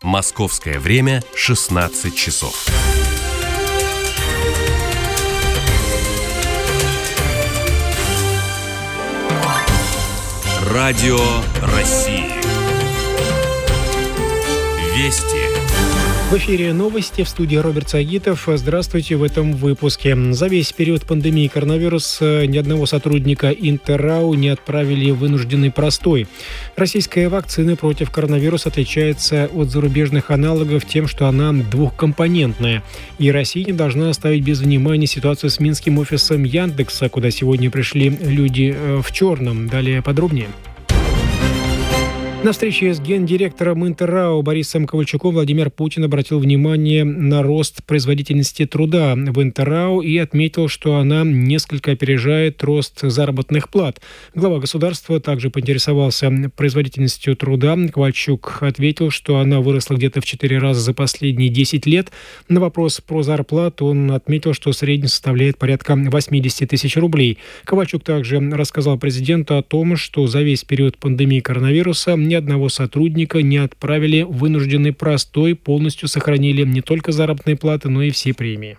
Московское время 16 часов. Радио России. Вести. В эфире новости, в студии Роберт Сагитов. Здравствуйте в этом выпуске. За весь период пандемии коронавируса ни одного сотрудника Интеррау не отправили в вынужденный простой. Российская вакцина против коронавируса отличается от зарубежных аналогов тем, что она двухкомпонентная. И Россия не должна оставить без внимания ситуацию с минским офисом Яндекса, куда сегодня пришли люди в черном. Далее подробнее. На встрече с гендиректором Интеррау Борисом Ковальчуком Владимир Путин обратил внимание на рост производительности труда в Интеррау и отметил, что она несколько опережает рост заработных плат. Глава государства также поинтересовался производительностью труда. Ковальчук ответил, что она выросла где-то в 4 раза за последние 10 лет. На вопрос про зарплату он отметил, что средний составляет порядка 80 тысяч рублей. Ковальчук также рассказал президенту о том, что за весь период пандемии коронавируса ни одного сотрудника не отправили в вынужденный простой, полностью сохранили не только заработные платы, но и все премии.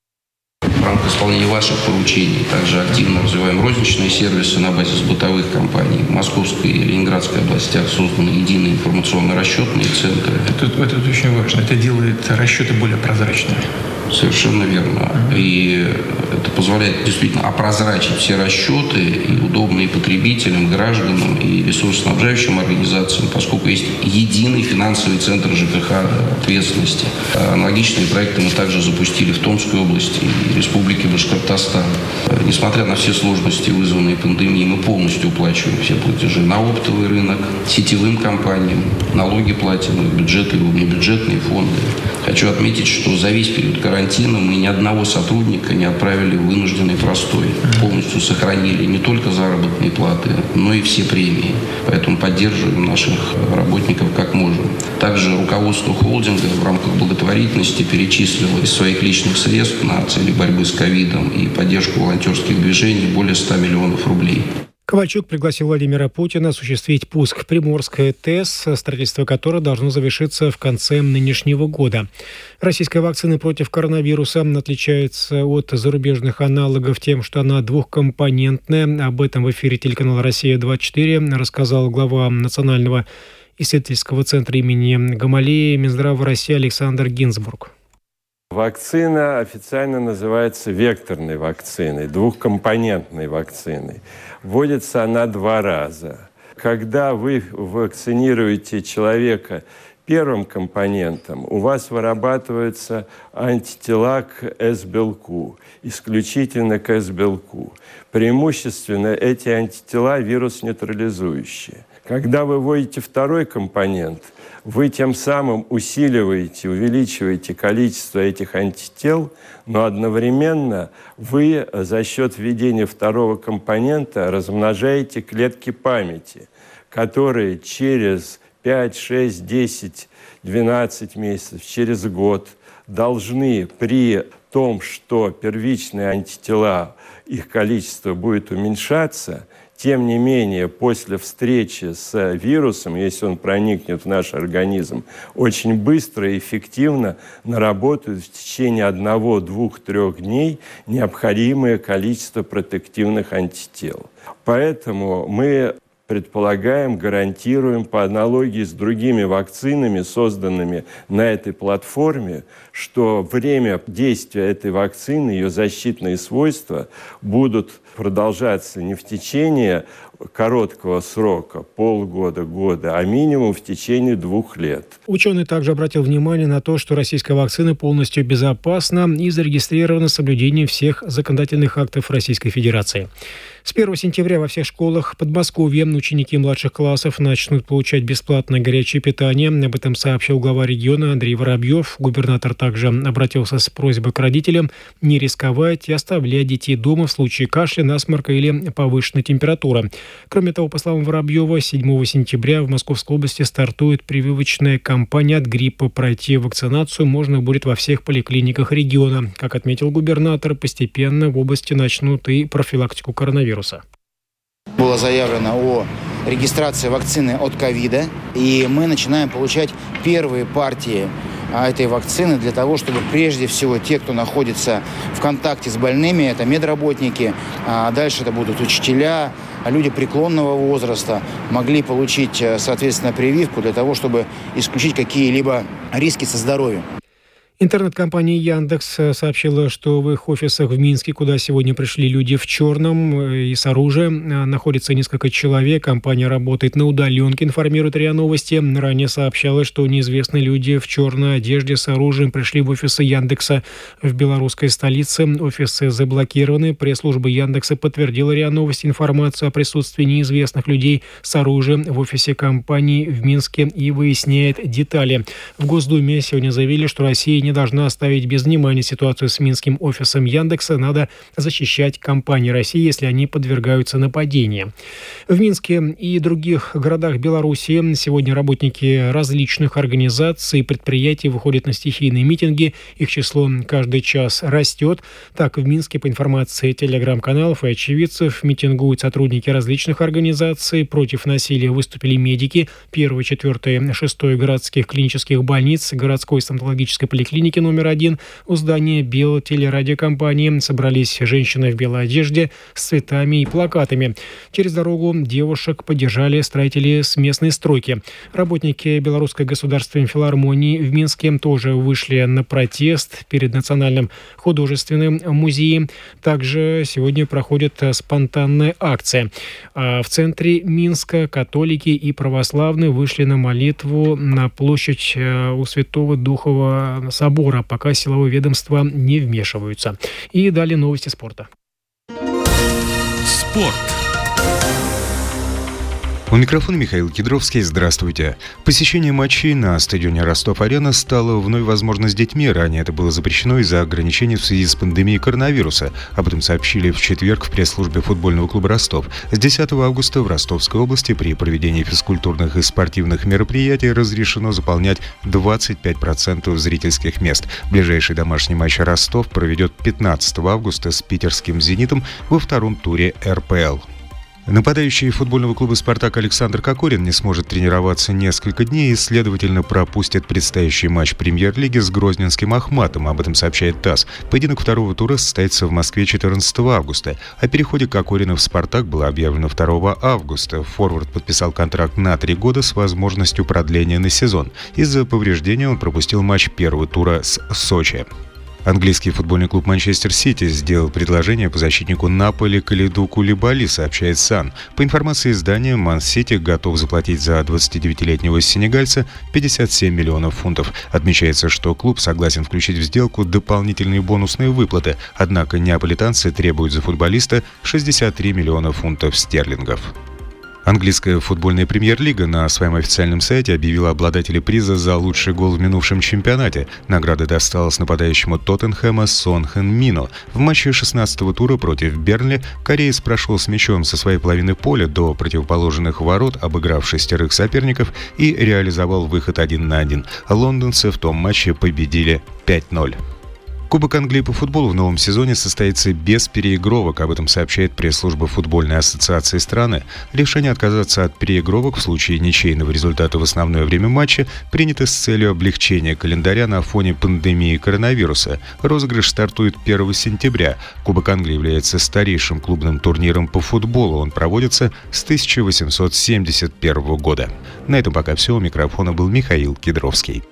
В рамках исполнения ваших поручений также активно развиваем розничные сервисы на базе бытовых компаний. В Московской и Ленинградской областях созданы единые информационно-расчетные центры. Это очень важно. Это делает расчеты более прозрачными. Совершенно верно. И это позволяет действительно опрозрачить все расчеты и удобные потребителям, гражданам и ресурсоснабжающим организациям, поскольку есть единый финансовый центр ЖКХ ответственности. Аналогичные проекты мы также запустили в Томской области и Республике Башкортостан. Несмотря на все сложности, вызванные пандемией, мы полностью уплачиваем все платежи на оптовый рынок, сетевым компаниям, налоги платим, бюджетные и внебюджетные фонды. Хочу отметить, что за весь период карантина мы ни одного сотрудника не отправили в вынужденный простой. Полностью сохранили не только заработные платы, но и все премии. Поэтому поддерживаем наших работников как можем. Также руководство холдинга в рамках благотворительности перечислило из своих личных средств на цели борьбы с ковидом и поддержку волонтерских движений более 100 миллионов рублей. Ковальчук пригласил Владимира Путина осуществить пуск Приморской ТЭС, строительство которой должно завершиться в конце нынешнего года. Российская вакцина против коронавируса отличается от зарубежных аналогов тем, что она двухкомпонентная. Об этом в эфире телеканала «Россия-24» рассказал глава Национального исследовательского центра имени Гамалеи Минздрава России Александр Гинзбург. Вакцина официально называется векторной вакциной, двухкомпонентной вакциной. Вводится она 2 раза. Когда вы вакцинируете человека первым компонентом, у вас вырабатываются антитела к С-белку, исключительно к С-белку. Преимущественно эти антитела вирус-нейтрализующие. Когда вы вводите второй компонент, вы тем самым усиливаете, увеличиваете количество этих антител, но одновременно вы за счет введения второго компонента размножаете клетки памяти, которые через 5, 6, 10, 12 месяцев, через год должны при том, что первичные антитела, их количество будет уменьшаться, тем не менее, после встречи с вирусом, если он проникнет в наш организм, очень быстро и эффективно наработают в течение 1, 2, 3 дней необходимое количество протективных антител. Поэтому мы предполагаем, гарантируем по аналогии с другими вакцинами, созданными на этой платформе, что время действия этой вакцины, ее защитные свойства будут продолжаться не в течение короткого срока, полгода, года, а минимум в течение 2 лет. Ученый также обратил внимание на то, что российская вакцина полностью безопасна и зарегистрирована с соблюдением всех законодательных актов Российской Федерации. С 1 сентября во всех школах Подмосковья ученики младших классов начнут получать бесплатное горячее питание. Об этом сообщил глава региона Андрей Воробьев. Губернатор также обратился с просьбой к родителям не рисковать и оставлять детей дома в случае кашля, насморка или повышенной температуры. Кроме того, по словам Воробьева, 7 сентября в Московской области стартует прививочная кампания от гриппа. Пройти вакцинацию можно будет во всех поликлиниках региона. Как отметил губернатор, постепенно в области начнут и профилактику коронавируса. Было заявлено о регистрация вакцины от ковида. И мы начинаем получать первые партии этой вакцины для того, чтобы прежде всего те, кто находится в контакте с больными, это медработники, а дальше это будут учителя, люди преклонного возраста, могли получить, соответственно, прививку для того, чтобы исключить какие-либо риски со здоровьем. Интернет-компания Яндекс сообщила, что в их офисах в Минске, куда сегодня пришли люди в черном и с оружием, находится несколько человек. Компания работает на удаленке, информирует РИА Новости. Ранее сообщалось, что неизвестные люди в черной одежде с оружием пришли в офисы Яндекса в белорусской столице. Офисы заблокированы. Пресс-служба Яндекса подтвердила РИА Новости информацию о присутствии неизвестных людей с оружием в офисе компании в Минске и выясняет детали. В Госдуме сегодня заявили, что Россия не должна оставить без внимания ситуацию с минским офисом Яндекса. Надо защищать компании России, если они подвергаются нападениям. В Минске и других городах Беларуси сегодня работники различных организаций и предприятий выходят на стихийные митинги. Их число каждый час растет. Так, в Минске, по информации телеграм-каналов и очевидцев, митингуют сотрудники различных организаций. Против насилия выступили медики 1, 4, 6 городских клинических больниц, городской стоматологической поликлиники номер 1. У здания белтелерадиокомпании собрались женщины в белой одежде с цветами и плакатами. Через дорогу девушек поддержали строители с местной стройки. Работники Белорусской государственной филармонии в Минске тоже вышли на протест перед Национальным художественным музеем. Также сегодня проходит спонтанная акция. В центре Минска католики и православные вышли на молитву на площадь у Святого Духова собора, пока силовые ведомства не вмешиваются. И далее новости спорта. Спорт. У микрофона Михаил Кедровский. Здравствуйте. Посещение матчей на стадионе Ростов-Арена стало вновь возможно с детьми. Ранее это было запрещено из-за ограничений в связи с пандемией коронавируса. Об этом сообщили в четверг в пресс-службе футбольного клуба «Ростов». С 10 августа в Ростовской области при проведении физкультурных и спортивных мероприятий разрешено заполнять 25% зрительских мест. Ближайший домашний матч Ростов проведет 15 августа с питерским «Зенитом» во втором туре РПЛ. Нападающий футбольного клуба «Спартак» Александр Кокорин не сможет тренироваться несколько дней и, следовательно, пропустит предстоящий матч премьер-лиги с грозненским «Ахматом». Об этом сообщает ТАСС. Поединок второго тура состоится в Москве 14 августа. О переходе Кокорина в «Спартак» было объявлено 2 августа. Форвард подписал контракт на 3 года с возможностью продления на сезон. Из-за повреждения он пропустил матч первого тура с Сочи. Английский футбольный клуб «Манчестер Сити» сделал предложение по защитнику Наполи Калиду Кулибали, сообщает «Сан». По информации издания, Ман-Сити готов заплатить за 29-летнего сенегальца 57 миллионов фунтов. Отмечается, что клуб согласен включить в сделку дополнительные бонусные выплаты, однако неаполитанцы требуют за футболиста 63 миллиона фунтов стерлингов. Английская футбольная премьер-лига на своем официальном сайте объявила обладателей приза за лучший гол в минувшем чемпионате. Награда досталась нападающему Тоттенхэма Сон Хэн Мину. В матче 16-го тура против Бернли кореец прошел с мячом со своей половины поля до противоположных ворот, обыграв 6 соперников и реализовал выход 1 на 1. Лондонцы в том матче победили 5-0. Кубок Англии по футболу в новом сезоне состоится без переигровок. Об этом сообщает пресс-служба футбольной ассоциации страны. Решение отказаться от переигровок в случае ничейного результата в основное время матча принято с целью облегчения календаря на фоне пандемии коронавируса. Розыгрыш стартует 1 сентября. Кубок Англии является старейшим клубным турниром по футболу. Он проводится с 1871 года. На этом пока все. У микрофона был Михаил Кедровский.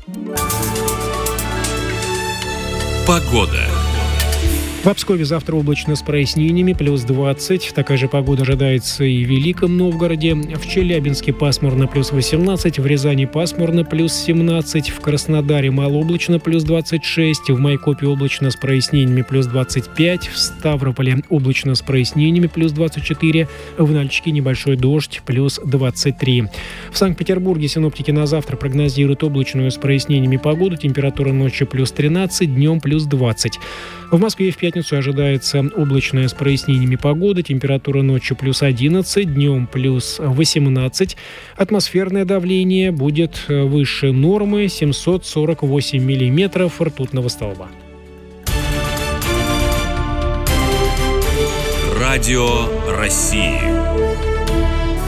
Погода. В Пскове завтра облачно с прояснениями, плюс 20. Такая же погода ожидается и в Великом Новгороде. В Челябинске пасмурно, плюс 18. В Рязани пасмурно, плюс 17. В Краснодаре малооблачно, плюс 26. В Майкопе облачно с прояснениями, плюс 25. В Ставрополе облачно с прояснениями, плюс 24. В Нальчике небольшой дождь, плюс 23. В Санкт-Петербурге синоптики на завтра прогнозируют облачную с прояснениями погоду. Температура ночью плюс 13, днем плюс 20. В Москве в пятницу ожидается облачная с прояснениями погода. Температура ночью плюс 11, днем плюс 18. Атмосферное давление будет выше нормы 748 миллиметров ртутного столба. Радио России.